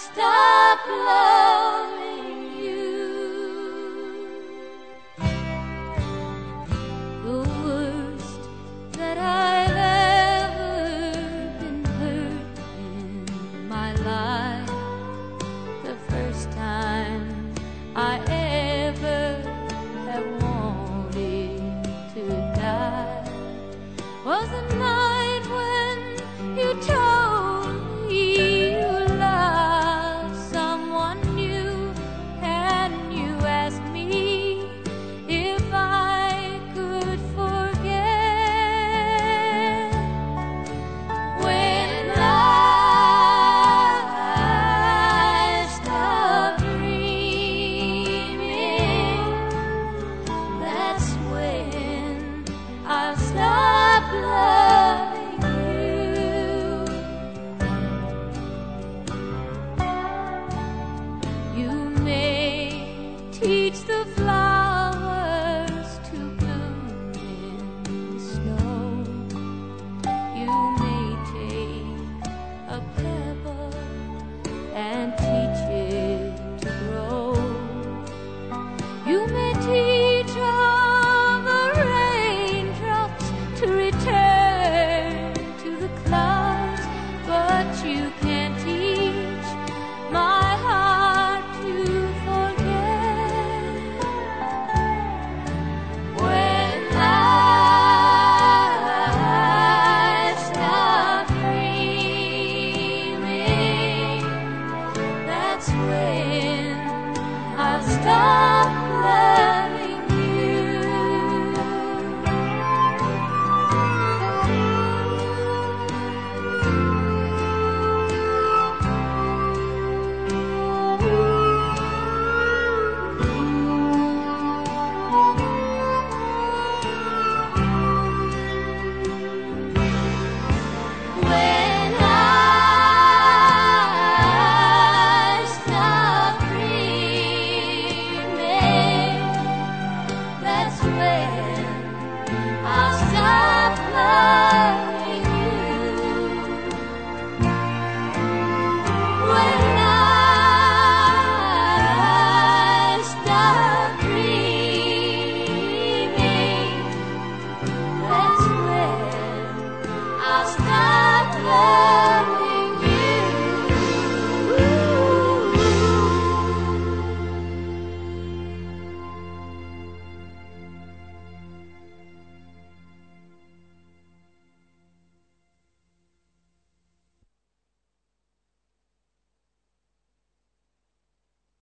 stop loving you. The worst that I've ever been hurt in my life, the first time I ever have wanted to die, was the night when you told me you loved someone new, and you asked me if I could forget. When I stopped dreaming, that's when I'll stop loving you. You may teach the flowers to bloom in the snow. You may take a pebble and teach it to grow. You may teach all the raindrops to return to the clouds, but you can't